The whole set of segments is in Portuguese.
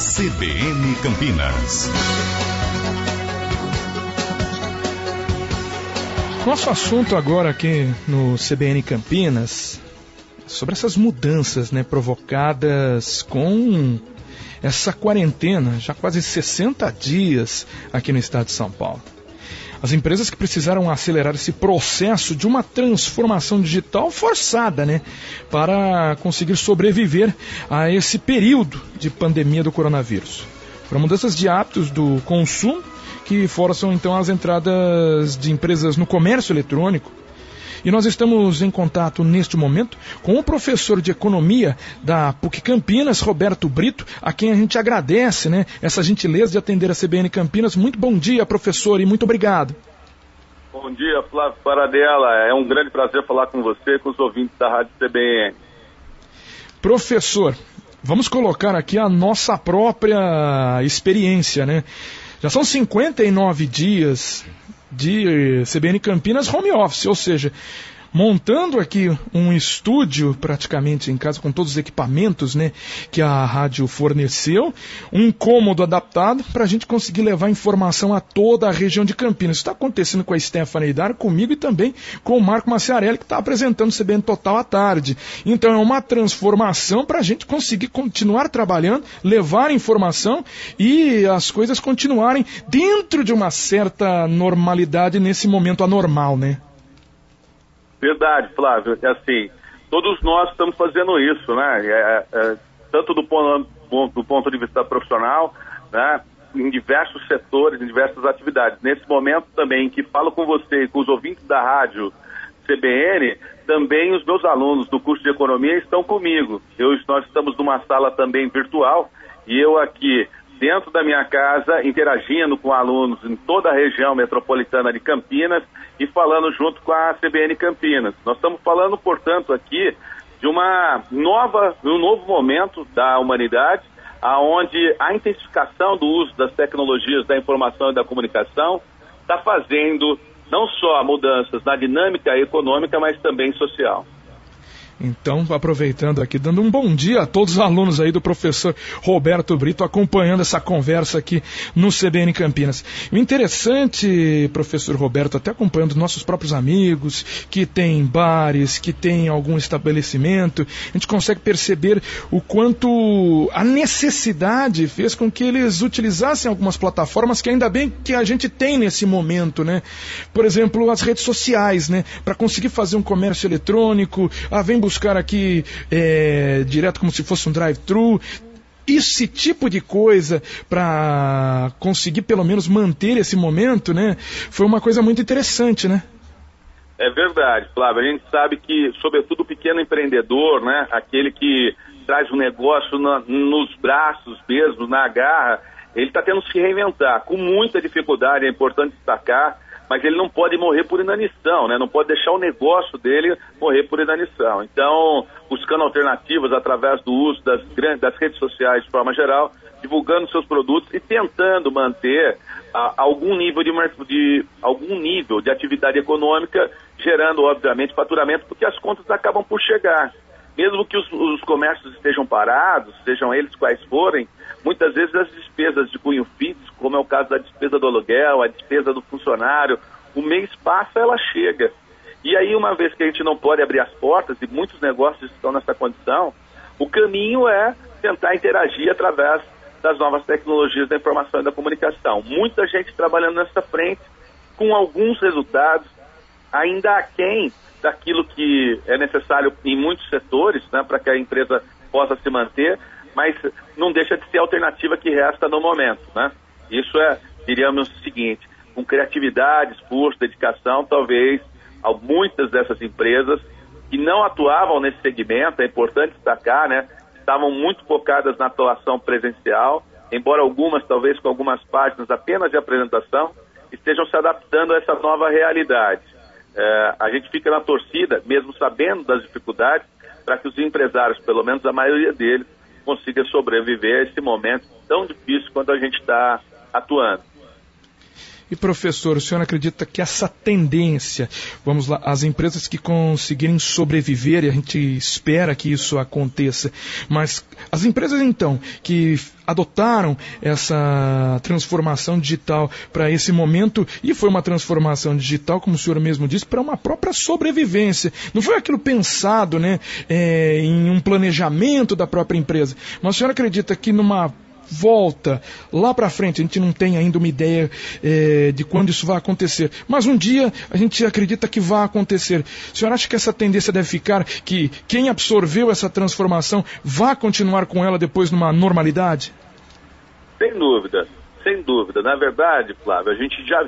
CBN Campinas. Nosso assunto agora aqui no CBN Campinas sobre essas mudanças, provocadas com essa quarentena, já quase 60 dias aqui no estado de São Paulo. As empresas que precisaram acelerar esse processo de uma transformação digital forçada, para conseguir sobreviver a esse período de pandemia do coronavírus. Foram mudanças de hábitos do consumo que forçam então as entradas de empresas no comércio eletrônico. E nós estamos em contato neste momento com o professor de economia da PUC Campinas, Roberto Brito, a quem a gente agradece, essa gentileza de atender a CBN Campinas. Muito bom dia, professor, e muito obrigado. Bom dia, Flávio Paradela. É um grande prazer falar com você e com os ouvintes da Rádio CBN. Professor, vamos colocar aqui a nossa própria experiência, Já são 59 dias de CBN Campinas home office, ou seja, montando aqui um estúdio praticamente em casa com todos os equipamentos que a rádio forneceu, um cômodo adaptado para a gente conseguir levar informação a toda a região de Campinas. Isso está acontecendo com a Stephanie Dar, comigo e também com o Marco Maciarelli, que está apresentando o CBN Total à tarde. Então é uma transformação para a gente conseguir continuar trabalhando, levar informação e as coisas continuarem dentro de uma certa normalidade nesse momento anormal, Verdade, Flávio. Assim, todos nós estamos fazendo isso, tanto do ponto de vista profissional, em diversos setores, em diversas atividades. Nesse momento também que falo com você e com os ouvintes da rádio CBN, também os meus alunos do curso de economia estão comigo. Nós estamos numa sala também virtual e eu aqui dentro da minha casa, interagindo com alunos em toda a região metropolitana de Campinas e falando junto com a CBN Campinas. Nós estamos falando, portanto, aqui de um novo momento da humanidade, onde a intensificação do uso das tecnologias da informação e da comunicação está fazendo não só mudanças na dinâmica econômica, mas também social. Então, aproveitando aqui, dando um bom dia a todos os alunos aí do professor Roberto Brito, acompanhando essa conversa aqui no CBN Campinas. O interessante, professor Roberto, até acompanhando nossos próprios amigos, que tem bares, que tem algum estabelecimento, a gente consegue perceber o quanto a necessidade fez com que eles utilizassem algumas plataformas que ainda bem que a gente tem nesse momento, Por exemplo, as redes sociais, para conseguir fazer um comércio eletrônico, vem buscar aqui direto como se fosse um drive-thru, esse tipo de coisa para conseguir pelo menos manter esse momento, foi uma coisa muito interessante, É verdade, Flávio. A gente sabe que, sobretudo o pequeno empreendedor, aquele que traz um negócio nos braços mesmo, na garra, ele está tendo que se reinventar, com muita dificuldade, é importante destacar, mas ele não pode morrer por inanição, não pode deixar o negócio dele morrer por inanição. Então, buscando alternativas através do uso das redes sociais de forma geral, divulgando seus produtos e tentando manter algum nível de atividade econômica, gerando, obviamente, faturamento, porque as contas acabam por chegar. Mesmo que os comércios estejam parados, sejam eles quais forem, muitas vezes as despesas de cunho fixo, como é o caso da despesa do aluguel, a despesa do funcionário, o mês passa, ela chega. E aí, uma vez que a gente não pode abrir as portas, e muitos negócios estão nessa condição, o caminho é tentar interagir através das novas tecnologias da informação e da comunicação. Muita gente trabalhando nessa frente, com alguns resultados, ainda aquém daquilo que é necessário em muitos setores, para que a empresa possa se manter, mas não deixa de ser a alternativa que resta no momento, Isso diríamos o seguinte, com criatividade, esforço, dedicação, talvez muitas dessas empresas que não atuavam nesse segmento, é importante destacar, estavam muito focadas na atuação presencial, embora algumas, talvez com algumas páginas apenas de apresentação, estejam se adaptando a essa nova realidade. A gente fica na torcida, mesmo sabendo das dificuldades, para que os empresários, pelo menos a maioria deles, consiga sobreviver a esse momento tão difícil quanto a gente está atuando. E, professor, o senhor acredita que essa tendência, vamos lá, as empresas que conseguirem sobreviver, e a gente espera que isso aconteça, mas as empresas, então, que adotaram essa transformação digital para esse momento, e foi uma transformação digital, como o senhor mesmo disse, para uma própria sobrevivência. Não foi aquilo pensado, né, em um planejamento da própria empresa. Mas o senhor acredita que numa volta lá para frente, a gente não tem ainda uma ideia de quando isso vai acontecer, mas um dia a gente acredita que vai acontecer. O senhor acha que essa tendência deve ficar, que quem absorveu essa transformação vai continuar com ela depois numa normalidade? Sem dúvida, sem dúvida. Na verdade, Flávio, a gente já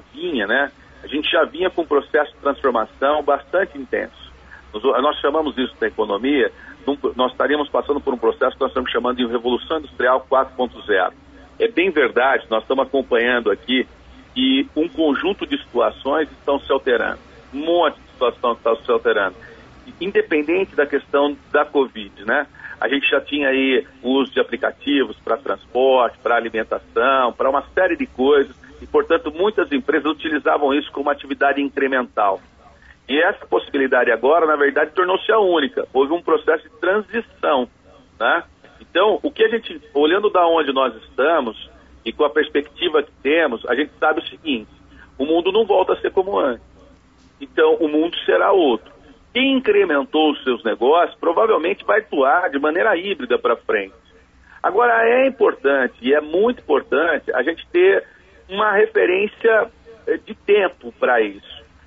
vinha com um processo de transformação bastante intenso. Nós chamamos isso na economia, nós estaríamos passando por um processo que nós estamos chamando de Revolução Industrial 4.0. É bem verdade, nós estamos acompanhando aqui que um conjunto de situações estão se alterando. Um monte de situações estão se alterando. Independente da questão da Covid, né? A gente já tinha aí o uso de aplicativos para transporte, para alimentação, para uma série de coisas, e, portanto, muitas empresas utilizavam isso como atividade incremental. E essa possibilidade agora, na verdade, tornou-se a única. Houve um processo de transição, né? Então, o que a gente, olhando da onde nós estamos e com a perspectiva que temos, a gente sabe o seguinte: o mundo não volta a ser como antes. Então, o mundo será outro. Quem incrementou os seus negócios provavelmente vai atuar de maneira híbrida para frente. Agora, é importante, e é muito importante, a gente ter uma referência de tempo para isso.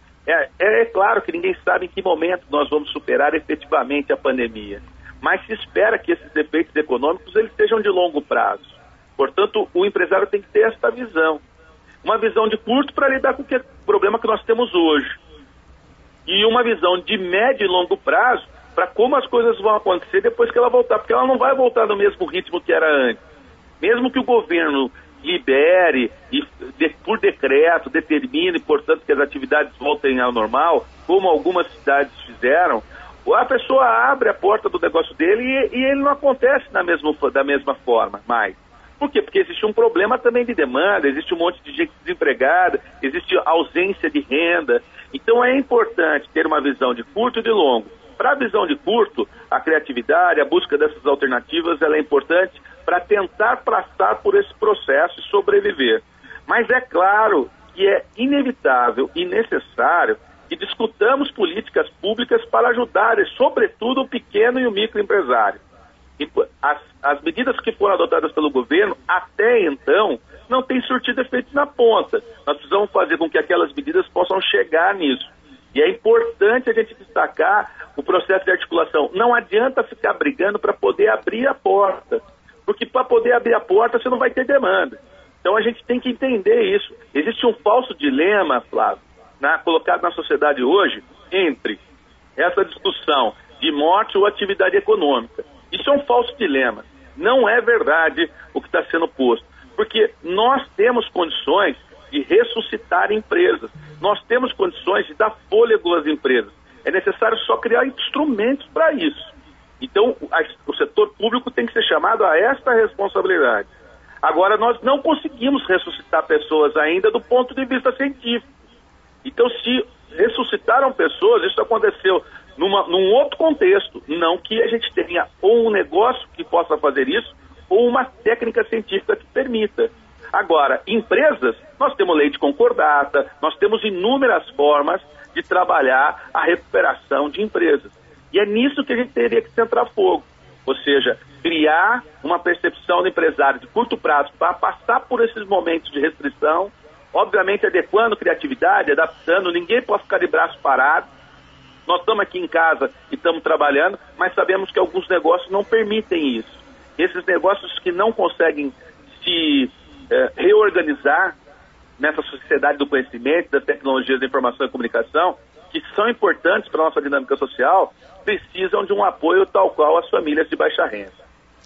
É claro que ninguém sabe em que momento nós vamos superar efetivamente a pandemia, mas se espera que esses efeitos econômicos eles sejam de longo prazo. Portanto, o empresário tem que ter essa visão. Uma visão de curto para lidar com o problema que nós temos hoje. E uma visão de médio e longo prazo para como as coisas vão acontecer depois que ela voltar, porque ela não vai voltar no mesmo ritmo que era antes. Mesmo que o governo libere e por decreto determine, portanto, que as atividades voltem ao normal, como algumas cidades fizeram, a pessoa abre a porta do negócio dele e ele não acontece da mesma forma mais. Por quê? Porque existe um problema também de demanda, existe um monte de gente desempregada, existe ausência de renda. Então é importante ter uma visão de curto e de longo. Para a visão de curto, a criatividade, a busca dessas alternativas, ela é importante para tentar passar por esse processo e sobreviver. Mas é claro que é inevitável e necessário que discutamos políticas públicas para ajudar, sobretudo, o pequeno e o microempresário. As medidas que foram adotadas pelo governo, até então, não têm surtido efeito na ponta. Nós precisamos fazer com que aquelas medidas possam chegar nisso. E é importante a gente destacar o processo de articulação. Não adianta ficar brigando para poder abrir a porta, porque para poder abrir a porta você não vai ter demanda. Então a gente tem que entender isso. Existe um falso dilema, Flávio, colocado na sociedade hoje, entre essa discussão de morte ou atividade econômica. Isso é um falso dilema. Não é verdade o que está sendo posto. Porque nós temos condições de ressuscitar empresas. Nós temos condições de dar fôlego às empresas. É necessário só criar instrumentos para isso. Então, o setor público tem que ser chamado a esta responsabilidade. Agora, nós não conseguimos ressuscitar pessoas ainda do ponto de vista científico. Então, se ressuscitaram pessoas, isso aconteceu num outro contexto, não que a gente tenha ou um negócio que possa fazer isso, ou uma técnica científica que permita. Agora, empresas, nós temos lei de concordata, nós temos inúmeras formas de trabalhar a recuperação de empresas. E é nisso que a gente teria que centrar fogo. Ou seja, criar uma percepção do empresário de curto prazo para passar por esses momentos de restrição, obviamente adequando criatividade, adaptando, ninguém pode ficar de braço parado. Nós estamos aqui em casa e estamos trabalhando, mas sabemos que alguns negócios não permitem isso. Esses negócios que não conseguem se reorganizar nessa sociedade do conhecimento, das tecnologias da informação e comunicação, que são importantes para a nossa dinâmica social, precisam de um apoio tal qual as famílias de baixa renda.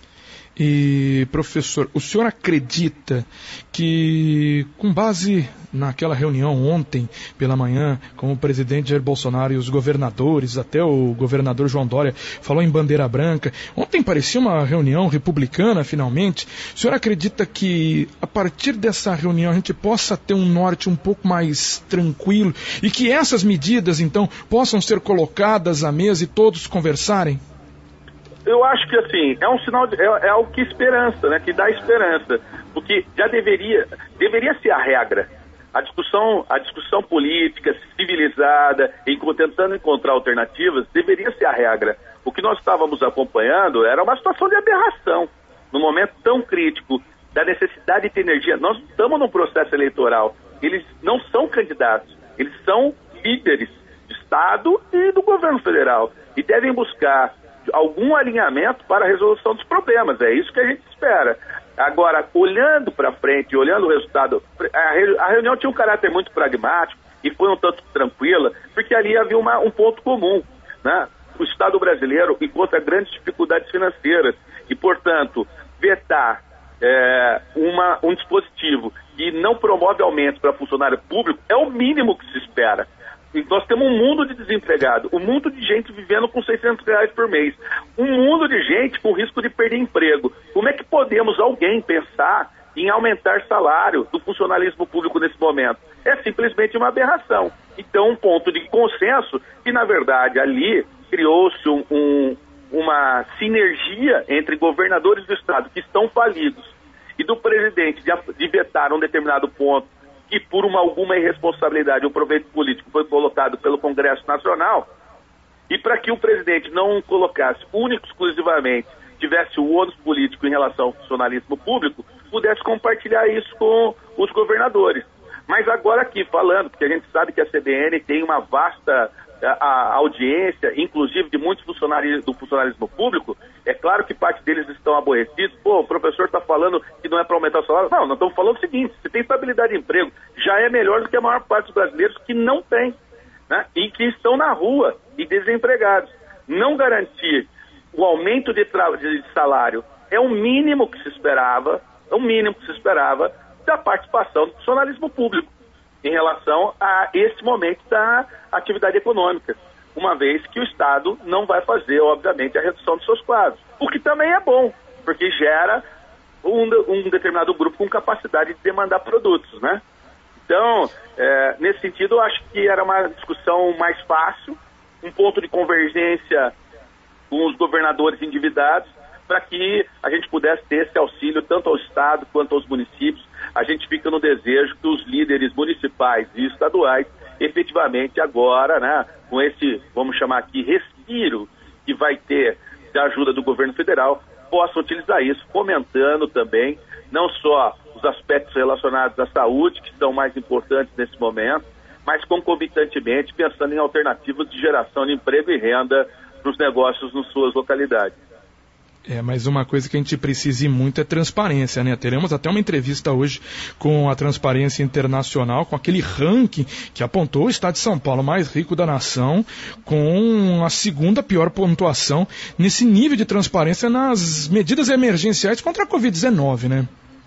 E, professor, o senhor acredita que, com base naquela reunião ontem pela manhã com o presidente Jair Bolsonaro e os governadores, até o governador João Dória falou em bandeira branca, ontem parecia uma reunião republicana finalmente, o senhor acredita que a partir dessa reunião a gente possa ter um norte um pouco mais tranquilo e que essas medidas então possam ser colocadas à mesa e todos conversarem? Eu acho que assim, é um sinal, é algo que esperança, né? Que dá esperança, porque já deveria ser a regra. A discussão política civilizada, tentando encontrar alternativas, deveria ser a regra. O que nós estávamos acompanhando era uma situação de aberração, num momento tão crítico da necessidade de ter energia. Nós estamos num processo eleitoral. Eles não são candidatos, eles são líderes de Estado e do governo federal e devem buscar algum alinhamento para a resolução dos problemas. É isso que a gente espera. Agora, olhando para frente, olhando o resultado, a reunião tinha um caráter muito pragmático e foi um tanto tranquila, porque ali havia um ponto comum, né? O Estado brasileiro encontra grandes dificuldades financeiras e, portanto, vetar um dispositivo que não promove aumentos para funcionário público é o mínimo que se espera. E nós temos um mundo de desempregado, um mundo de gente vivendo com R$600 por mês, um mundo de gente com risco de perder emprego. Como é que podemos alguém pensar em aumentar salário do funcionalismo público nesse momento? É simplesmente uma aberração. Então, um ponto de consenso que, na verdade, ali criou-se uma sinergia entre governadores do Estado que estão falidos e do presidente de vetar um determinado ponto que por alguma irresponsabilidade ou proveito político foi colocado pelo Congresso Nacional, e para que o presidente não colocasse exclusivamente, tivesse o ônus político em relação ao funcionalismo público, pudesse compartilhar isso com os governadores. Mas agora aqui falando, porque a gente sabe que a CBN tem uma vasta audiência, inclusive de muitos funcionários do funcionalismo público, é claro que parte deles estão aborrecidos. Pô, o professor está falando que não é para aumentar o salário. Não, nós estamos falando o seguinte: se tem estabilidade de emprego, já é melhor do que a maior parte dos brasileiros que não tem, né? E que estão na rua e desempregados. Não garantir o aumento de salário é o mínimo que se esperava, da participação do funcionalismo público em relação a esse momento da atividade econômica, uma vez que o Estado não vai fazer, obviamente, a redução dos seus quadros. O que também é bom, porque gera um determinado grupo com capacidade de demandar produtos, né? Então, nesse sentido, eu acho que era uma discussão mais fácil, um ponto de convergência com os governadores endividados, para que a gente pudesse ter esse auxílio tanto ao Estado quanto aos municípios. A gente fica no desejo que os líderes municipais e estaduais, efetivamente agora, né, com esse, vamos chamar aqui, respiro que vai ter da ajuda do governo federal, possam utilizar isso, fomentando também não só os aspectos relacionados à saúde, que são mais importantes nesse momento, mas concomitantemente pensando em alternativas de geração de emprego e renda para os negócios nas suas localidades. Mas uma coisa que a gente precisa ir muito é transparência, né? Teremos até uma entrevista hoje com a Transparência Internacional, com aquele ranking que apontou o estado de São Paulo mais rico da nação, com a segunda pior pontuação nesse nível de transparência nas medidas emergenciais contra a Covid-19, né?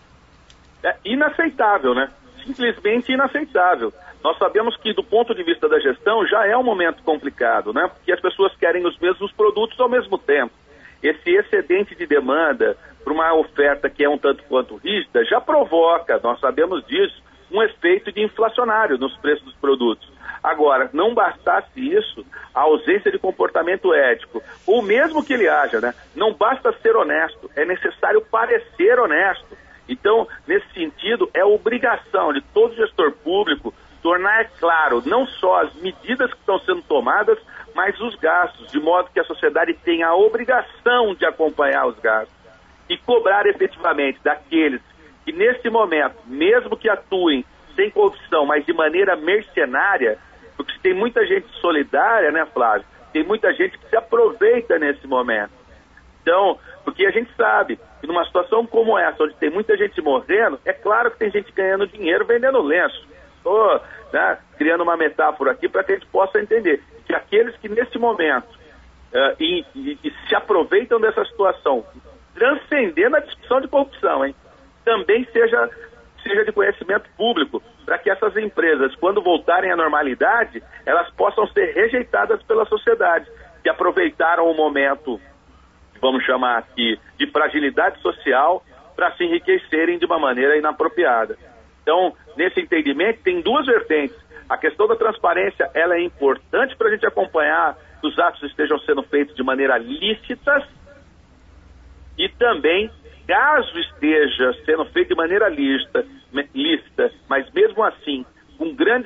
É inaceitável, né? Simplesmente inaceitável. Nós sabemos que, do ponto de vista da gestão, já é um momento complicado, né? Porque as pessoas querem os mesmos produtos ao mesmo tempo. Esse excedente de demanda para uma oferta que é um tanto quanto rígida já provoca, nós sabemos disso, um efeito de inflacionário nos preços dos produtos. Agora, não bastasse isso, a ausência de comportamento ético, ou mesmo que ele haja, né? Não basta ser honesto, é necessário parecer honesto. Então, nesse sentido, é obrigação de todo gestor público tornar claro não só as medidas que estão sendo tomadas, mas os gastos, de modo que a sociedade tenha a obrigação de acompanhar os gastos e cobrar efetivamente daqueles que nesse momento, mesmo que atuem sem corrupção, mas de maneira mercenária, porque tem muita gente solidária, né, Flávio? Tem muita gente que se aproveita nesse momento. Então, porque a gente sabe que numa situação como essa, onde tem muita gente morrendo, é claro que tem gente ganhando dinheiro vendendo lenço. Estou, né, criando uma metáfora aqui para que a gente possa entender que aqueles que nesse momento e se aproveitam dessa situação transcendendo a discussão de corrupção, hein? Também seja de conhecimento público, para que essas empresas, quando voltarem à normalidade, elas possam ser rejeitadas pela sociedade, que aproveitaram o momento, vamos chamar aqui, de fragilidade social, para se enriquecerem de uma maneira inapropriada. Então, nesse entendimento, tem duas vertentes. A questão da transparência, ela é importante para a gente acompanhar que os atos estejam sendo feitos de maneira lícita, e também, caso esteja sendo feito de maneira lícita, mas mesmo assim, com grande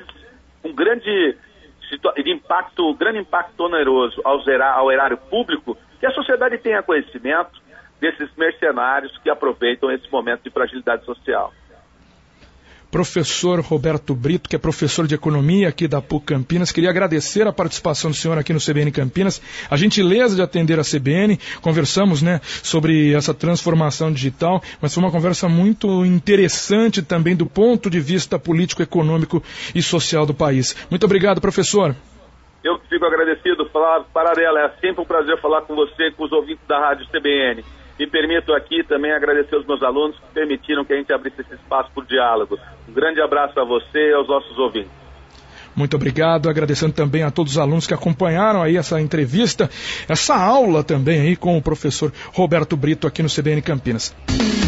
impacto oneroso ao erário público, que a sociedade tenha conhecimento desses mercenários que aproveitam esse momento de fragilidade social. Professor Roberto Brito, que é professor de economia aqui da PUC Campinas, queria agradecer a participação do senhor aqui no CBN Campinas, a gentileza de atender a CBN, conversamos, né, sobre essa transformação digital, mas foi uma conversa muito interessante também do ponto de vista político, econômico e social do país. Muito obrigado, professor. Eu fico agradecido, Paradela, é sempre um prazer falar com você e com os ouvintes da Rádio CBN. Me permito aqui também agradecer aos meus alunos que permitiram que a gente abrisse esse espaço por diálogo. Um grande abraço a você e aos nossos ouvintes. Muito obrigado, agradecendo também a todos os alunos que acompanharam aí essa entrevista, essa aula também aí com o professor Roberto Brito aqui no CBN Campinas.